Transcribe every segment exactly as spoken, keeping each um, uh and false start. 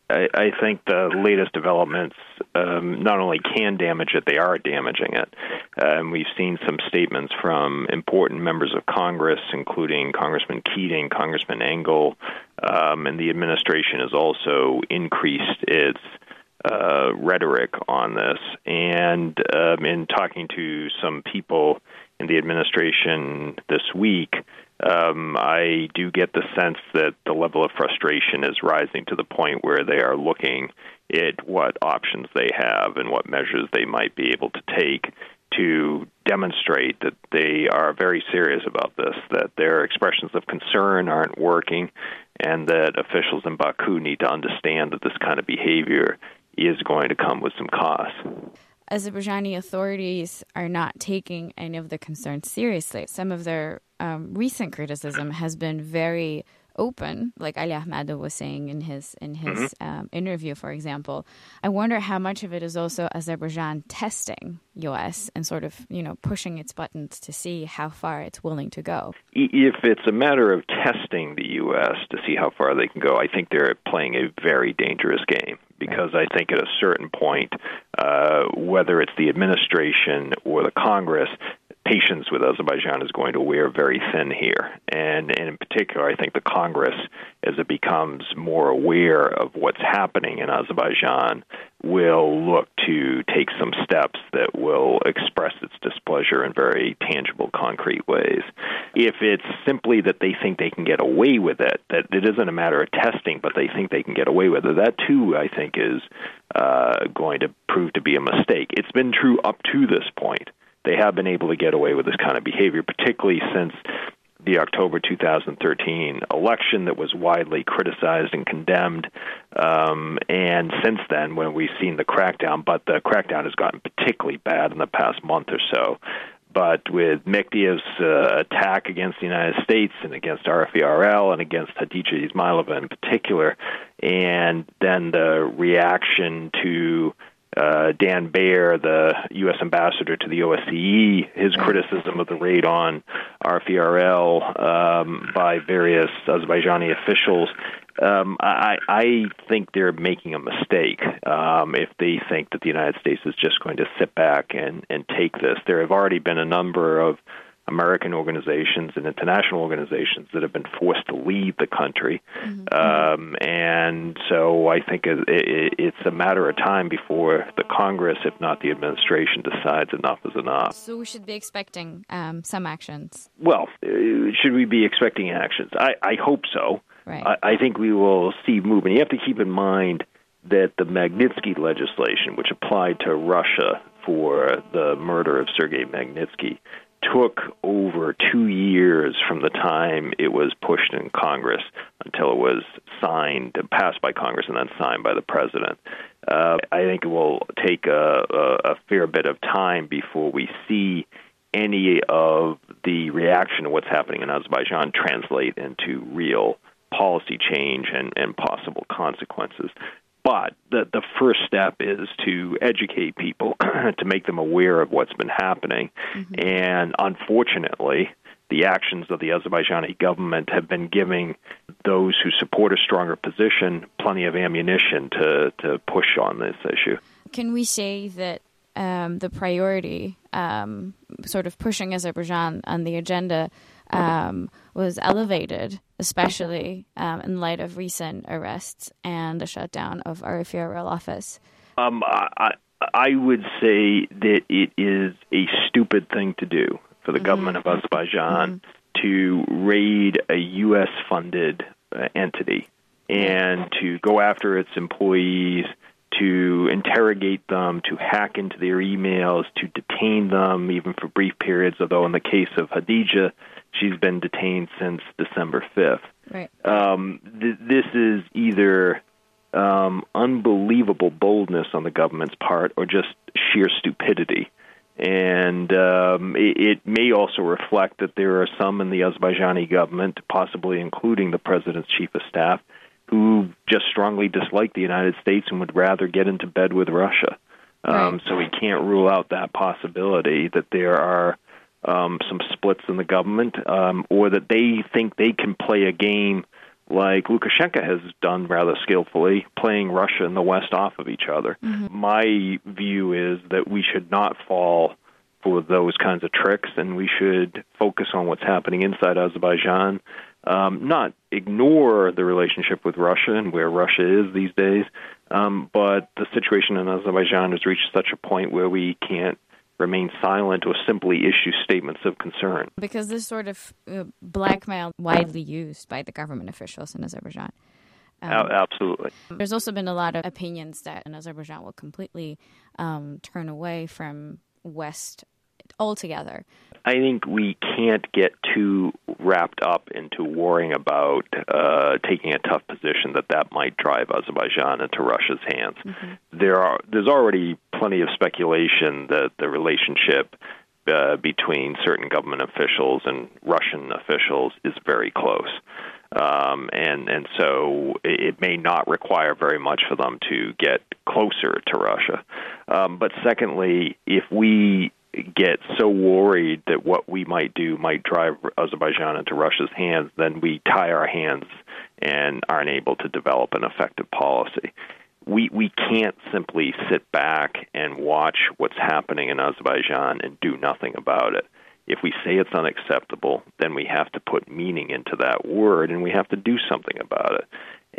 I, I think the latest developments um, not only can damage it, they are damaging it. And um, we've seen some statements from important members of Congress, including Congressman Keating, Congressman Engel, um, and the administration has also increased its uh, rhetoric on this. And um, in talking to some people in the administration this week, Um, I do get the sense that the level of frustration is rising to the point where they are looking at what options they have and what measures they might be able to take to demonstrate that they are very serious about this, that their expressions of concern aren't working, and that officials in Baku need to understand that this kind of behavior is going to come with some costs. Azerbaijani authorities are not taking any of the concerns seriously. Some of their um, recent criticism has been very open, like Ali Ahmadov was saying in his in his mm-hmm. um, interview, for example. I wonder how much of it is also Azerbaijan testing U S and sort of, you know, pushing its buttons to see how far it's willing to go. If it's a matter of testing the U S to see how far they can go, I think they're playing a very dangerous game. Because I think at a certain point, uh, whether it's the administration or the Congress, patience with Azerbaijan is going to wear very thin here. And, and in particular, I think the Congress, as it becomes more aware of what's happening in Azerbaijan, will look to take some steps that will express its displeasure in very tangible, concrete ways. If it's simply that they think they can get away with it, that it isn't a matter of testing, but they think they can get away with it, that too, I think, is uh, going to prove to be a mistake. It's been true up to this point. They have been able to get away with this kind of behavior, particularly since the October two thousand thirteen election that was widely criticized and condemned. Um, and since then, when we've seen the crackdown, but the crackdown has gotten particularly bad in the past month or so. But with Mektiev's uh, attack against the United States and against R F E R L and against Hadija Ismailova in particular, and then the reaction to Uh, Dan Baer, the U S ambassador to the O S C E, his criticism of the raid on R F E R L um, by various Azerbaijani officials, um, I, I think they're making a mistake um, if they think that the United States is just going to sit back and, and take this. There have already been a number of American organizations and international organizations that have been forced to leave the country. Mm-hmm. Um, and so I think it, it, it's a matter of time before the Congress, if not the administration, decides enough is enough. So we should be expecting um, some actions. Well, uh, should we be expecting actions? I, I hope so. Right. I, I think we will see movement. You have to keep in mind that the Magnitsky legislation, which applied to Russia for the murder of Sergei Magnitsky, took over two years from the time it was pushed in Congress until it was signed, passed by Congress, and then signed by the president. Uh, I think it will take a, a, a fair bit of time before we see any of the reaction to what's happening in Azerbaijan translate into real policy change and, and possible consequences. But the, the first step is to educate people, to make them aware of what's been happening. Mm-hmm. And unfortunately, the actions of the Azerbaijani government have been giving those who support a stronger position plenty of ammunition to, to push on this issue. Can we say that um, the priority, um, sort of pushing Azerbaijan on the agenda, um, was elevated, especially um, in light of recent arrests and the shutdown of R F E R L office? Um, I, I would say that it is a stupid thing to do for the mm-hmm. government of Azerbaijan mm-hmm. to raid a U S-funded uh, entity and to go after its employees, to interrogate them, to hack into their emails, to detain them even for brief periods, although in the case of Hadija, she's been detained since December fifth. Right. Um, th- this is either um, unbelievable boldness on the government's part or just sheer stupidity. And um, it, it may also reflect that there are some in the Azerbaijani government, possibly including the president's chief of staff, who just strongly dislike the United States and would rather get into bed with Russia. Um, right. So we can't rule out that possibility that there are um, some splits in the government, um, or that they think they can play a game like Lukashenko has done rather skillfully, playing Russia and the West off of each other. Mm-hmm. My view is that we should not fall for those kinds of tricks, and we should focus on what's happening inside Azerbaijan, um, not ignore the relationship with Russia and where Russia is these days, um, but the situation in Azerbaijan has reached such a point where we can't remain silent or simply issue statements of concern. Because this sort of uh, blackmail widely used by the government officials in Azerbaijan. Um, Absolutely. There's also been a lot of opinions that Azerbaijan will completely um, turn away from West altogether. I think we can't get too wrapped up into worrying about uh, taking a tough position that that might drive Azerbaijan into Russia's hands. Mm-hmm. There are there's already plenty of speculation that the relationship uh, between certain government officials and Russian officials is very close. Um, and, and so it may not require very much for them to get closer to Russia. Um, but secondly, if we get so worried that what we might do might drive Azerbaijan into Russia's hands, then we tie our hands and aren't able to develop an effective policy. We we can't simply sit back and watch what's happening in Azerbaijan and do nothing about it. If we say it's unacceptable, then we have to put meaning into that word, and we have to do something about it.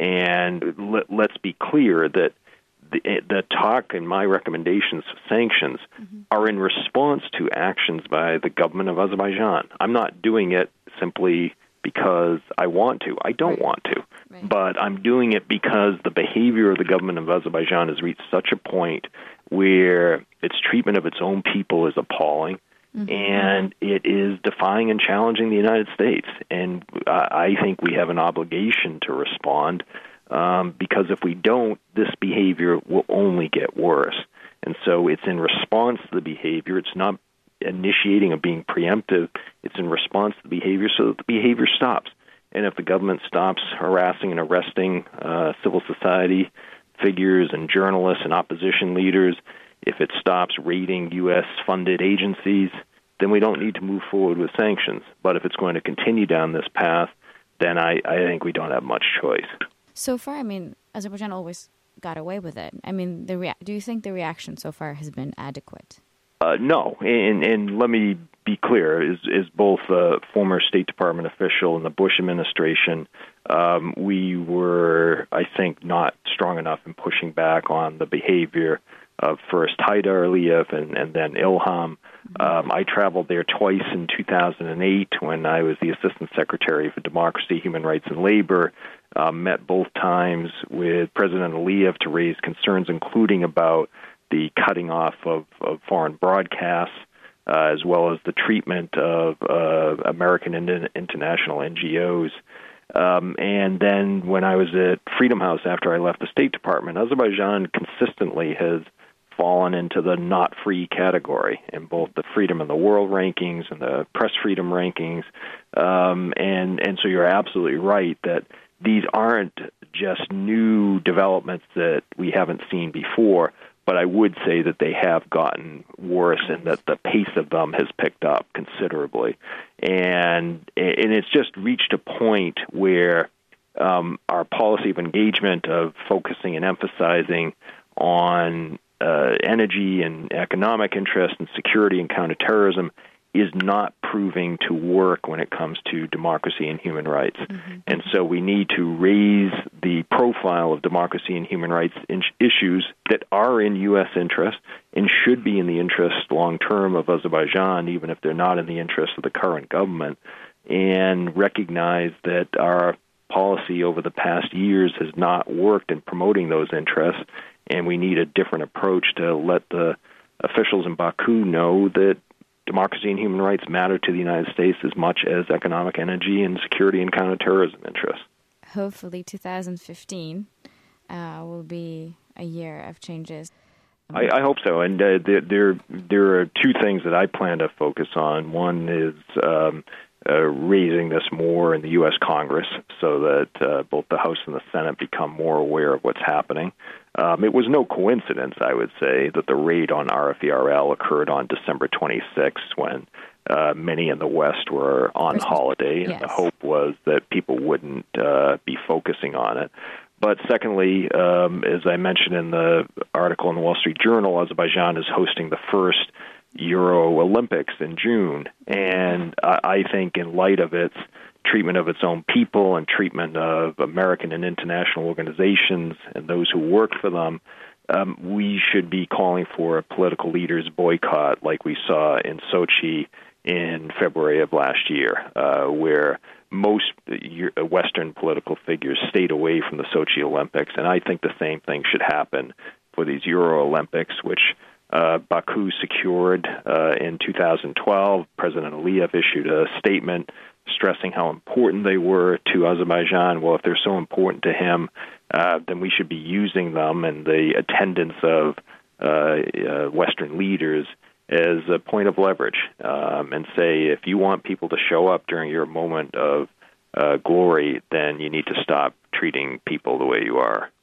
And let, let's be clear that The, the talk and my recommendations for sanctions mm-hmm. are in response to actions by the government of Azerbaijan. I'm not doing it simply because I want to. I don't right. want to. Right. But I'm doing it because the behavior of the government of Azerbaijan has reached such a point where its treatment of its own people is appalling, mm-hmm. and it is defying and challenging the United States. And I think we have an obligation to respond. Um, because if we don't, this behavior will only get worse. And so it's in response to the behavior. It's not initiating or being preemptive. It's in response to the behavior so that the behavior stops. And if the government stops harassing and arresting uh, civil society figures and journalists and opposition leaders, if it stops raiding U S-funded agencies, then we don't need to move forward with sanctions. But if it's going to continue down this path, then I, I think we don't have much choice. So far, I mean, Azerbaijan always got away with it. I mean, the rea- do you think the reaction so far has been adequate? Uh, no, and, and let me be clear, as, as both a former State Department official in the Bush administration, um, we were, I think, not strong enough in pushing back on the behavior of first Haidar Aliyev and, and then Ilham. Mm-hmm. Um, I traveled there twice in two thousand eight when I was the Assistant Secretary for Democracy, Human Rights, and Labor. Uh, met both times with President Aliyev to raise concerns, including about the cutting off of, of foreign broadcasts, uh, as well as the treatment of uh, American and international N G Os. Um, and then when I was at Freedom House after I left the State Department, Azerbaijan consistently has fallen into the not free category in both the Freedom of the World rankings and the press freedom rankings. Um, and, and so you're absolutely right that these aren't just new developments that we haven't seen before, but I would say that they have gotten worse and that the pace of them has picked up considerably. And and it's just reached a point where um, our policy of engagement of focusing and emphasizing on uh, energy and economic interest and security and counterterrorism is not proving to work when it comes to democracy and human rights. Mm-hmm. And so we need to raise the profile of democracy and human rights in- issues that are in U S interest and should be in the interest long-term of Azerbaijan, even if they're not in the interest of the current government, and recognize that our policy over the past years has not worked in promoting those interests, and we need a different approach to let the officials in Baku know that democracy and human rights matter to the United States as much as economic, energy, and security and counterterrorism interests. Hopefully two thousand fifteen uh, will be a year of changes. I, I hope so. And uh, there, there there are two things that I plan to focus on. One is um, uh, raising this more in the U S Congress so that uh, both the House and the Senate become more aware of what's happening. Um, it was no coincidence, I would say, that the raid on R F E R L occurred on December twenty-sixth when uh, many in the West were on Christmas. holiday, and yes. the hope was that people wouldn't uh, be focusing on it. But secondly, um, as I mentioned in the article in the Wall Street Journal, Azerbaijan is hosting the first Euro Olympics in June. And I, I think in light of its treatment of its own people and treatment of American and international organizations and those who work for them, um, we should be calling for a political leaders boycott like we saw in Sochi in February of last year, uh, where most Western political figures stayed away from the Sochi Olympics, and I think the same thing should happen for these Euro Olympics, which uh, Baku secured uh, in two thousand twelve. President Aliyev issued a statement stressing how important they were to Azerbaijan. Well, if they're so important to him, uh, then we should be using them and the attendance of uh, uh, Western leaders as a point of leverage, um, and say, if you want people to show up during your moment of uh, glory, then you need to stop treating people the way you are.